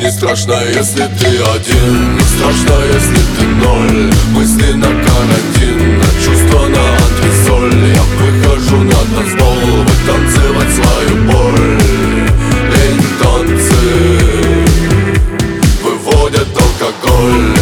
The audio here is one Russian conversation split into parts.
Не страшно, если ты один, не страшно, если ты ноль. Мысли на карантин, а чувства на антресоль. Я выхожу на танцпол, вытанцевать свою боль. Лень танцы выводят алкоголь.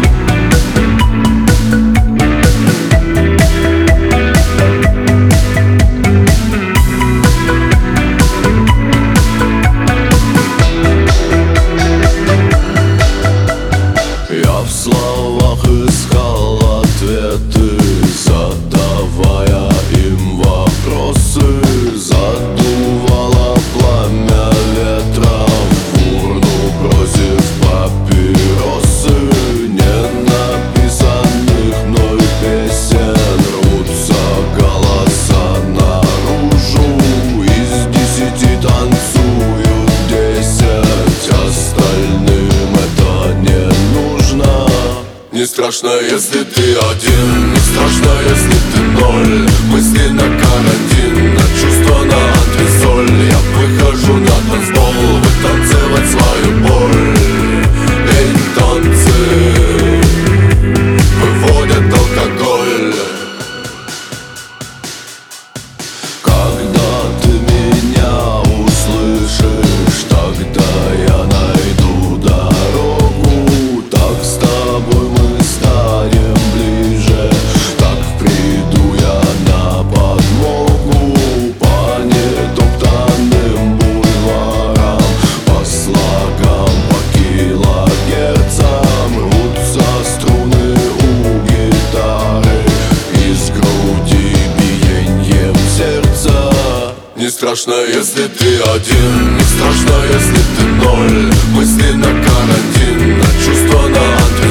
В словах искал ответы, задавая им вопросы. Задувало пламя ветра в урну, бросив папиросы. Ненаписанных мной песен рвутся голоса наружу. Из 10 танцуют 10, остальным это не нужно. Не страшно, если ты один, не страшно, если ты ноль. Мысли на карантин, а чувства на антресоль. Я выхожу на танцпол, вытанцевать свою боль. Лень танцы выводят алкоголь. Когда ты меня услышишь, тогда я найду дорогу. Так с тобой мы станем ближе, так приду я на подмогу. По нетоптанным бульварам, по слогам, по килогерцам рвутся струны у гитары, из груди биеньем сердца. Не страшно, если ты один, не страшно, если ты ноль. Мысли на карантин, а чувства на антресоль.